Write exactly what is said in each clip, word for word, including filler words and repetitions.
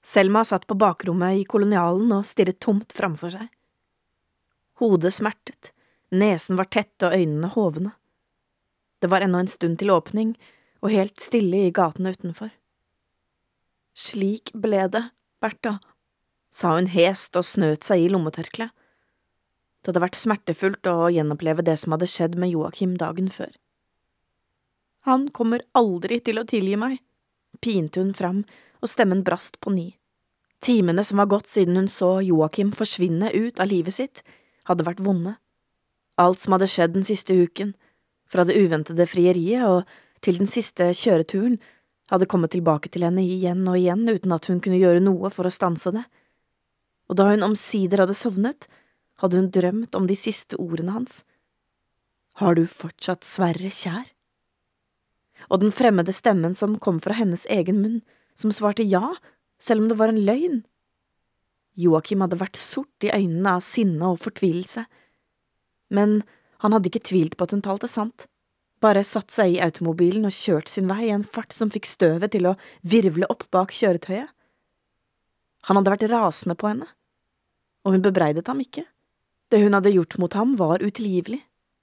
Selma satt på bakrommet i kolonialen og stirret tomt framfor seg. Hodet smertet, nesen var tett og øynene hovne. Det var ennå en stund til åpning, og helt stille i gaten utenfor. Slik ble det, Bertha, sa hun hest og snøt seg i lommetørkle. Det hadde vært smertefullt å gjenoppleve det som hadde skjedd med Joakim dagen før. Han kommer aldri til å tilgi meg, pinte hun fram, og stemmen brast på ny. Timene som var gått siden hun så Joakim forsvinne ut av livet sitt, hadde vært vonde. Alt som hadde skjedd den siste uken, fra det uventede frieriet og til den siste kjøreturen, hadde kommet tilbake til henne igjen og igjen uten at hun kunne gjøre noe for å stanse det. Og da hun omsider hadde sovnet, hadde hun drømt om de siste ordene hans. Har du fortsatt Sverre kjær? Og den fremmede stemmen som kom fra hennes egen munn, som svarte ja, selv om det var en løgn. Joakim hadde vært sort i øynene av sinne og fortvilelse, men han hadde ikke tvilt på at hun talte sant, bare satt seg i automobilen og kjørt sin vei i en fart som fikk støvet til å virvle opp bak kjøretøyet. Han hadde vært rasende på henne, og hun bebreidet ham ikke. Det hun hadde gjort mot ham var utilgivelig.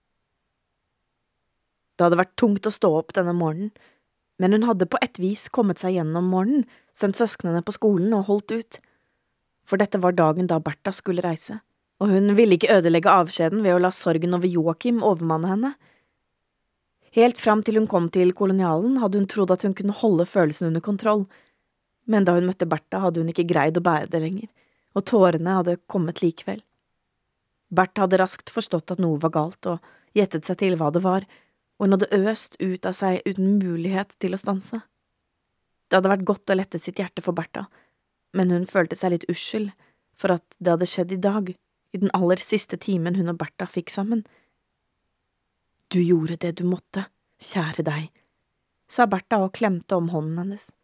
Det hadde vært tungt å stå opp denne morgenen, men hun hadde på et vis kommet seg gjennom morgenen, sendt søsknene på skolen og holdt ut. For dette var dagen da Bertha skulle reise, og hun ville ikke ødelegge avskjeden ved å la sorgen over Joakim overmanne henne. Helt fram til hun kom til kolonialen hadde hun trodd at hun kunne holde følelsen under kontroll, men da hun møtte Bertha hadde hun ikke greid å bære det lenger, og tårene hadde kommet likevel. Bertha hadde raskt forstått at noe var galt og gjettet seg til hva det var, og hun hadde øst ut av seg uten mulighet til å stanse. Det hadde vært godt å lette sitt hjerte for Bertha, men hun følte seg litt ussel for at det hadde skjedd i dag, i den aller siste timen hun og Bertha fikk sammen. Du gjorde det du måtte, kjære deg, sa Bertha og klemte om hånden hennes.